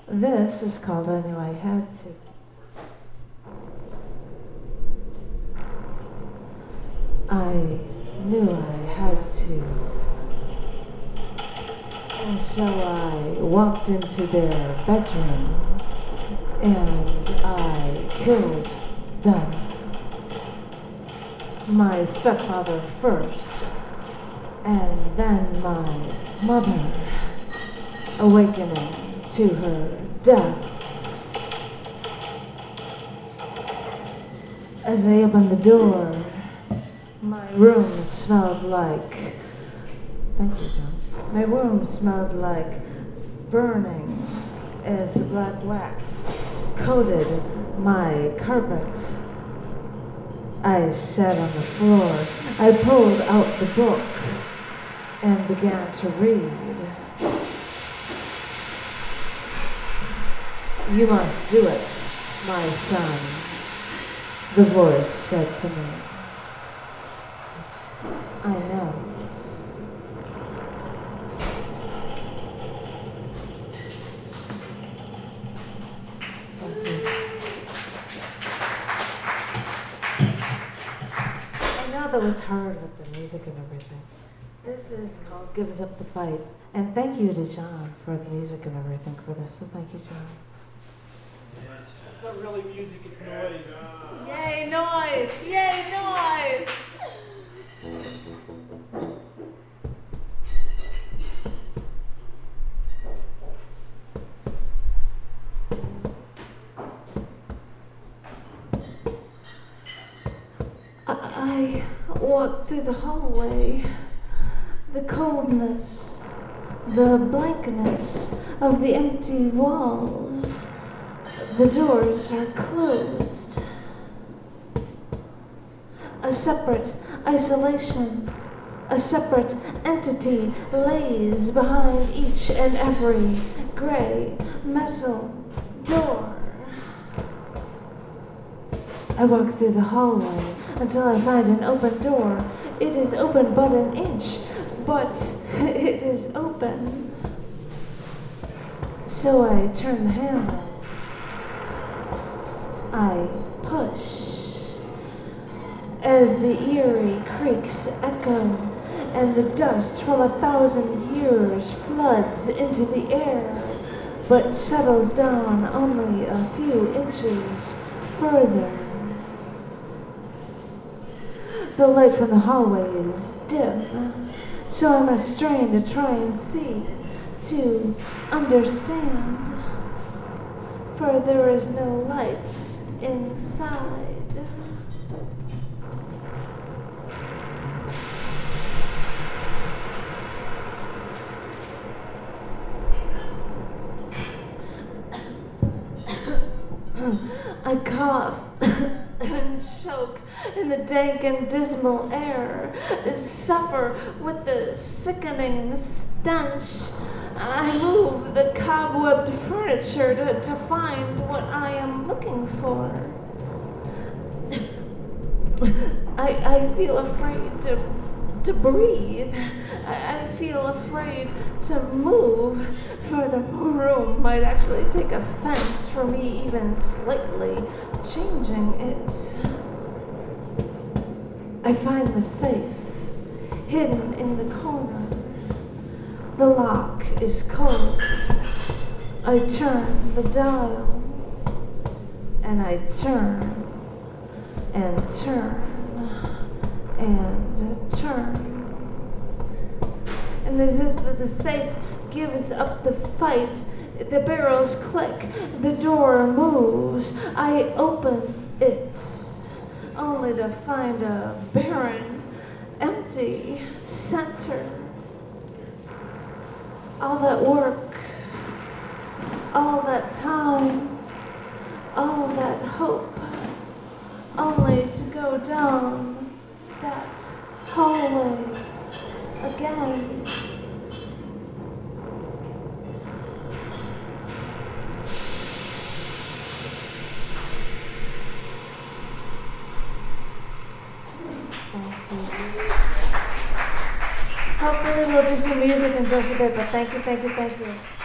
This is called I Knew I Had To. I knew I had to. And so I walked into their bedroom and I killed them. My stepfather first, and then my mother, awakening to her death. As I opened the door, my room smelled like, thank you, John. My room smelled like burning as the black wax coated my carpet. I sat on the floor. I pulled out the book and began to read. You must do it, my son, the voice said to me. I know. I know that was hard with the music and everything. This is called Gives Up the Fight. And thank you to John for the music and everything for this. So thank you, John. It's not really music, it's noise. Yay, noise! Yay, noise! I walked through the hallway. The coldness, the blankness of the empty walls. The doors are closed. A separate isolation, a separate entity lays behind each and every gray metal door. I walk through the hallway until I find an open door. It is open but an inch, but it is open. So I turn the handle. I push. As the eerie creaks echo, and the dust from 1,000 years floods into the air, but settles down only a few inches further. The light from the hallway is dim, so I must strain to try and see, to understand, for there is no light inside. I cough and choke in the dank and dismal air, suffer with the sickening stench. I move the cobwebbed furniture to find what I am looking for. I feel afraid to breathe. I feel afraid to move, for the room might actually take offense for me even slightly changing it. I find the safe hidden in the corner. The lock is cold. I turn the dial, and I turn and turn and turn. And as if the safe gives up the fight, the barrels click, the door moves. I open it, only to find a barren, empty center. All that work, all that time, all that hope, only to go down that hallway again. Hopefully we'll do some music in just a bit, but thank you.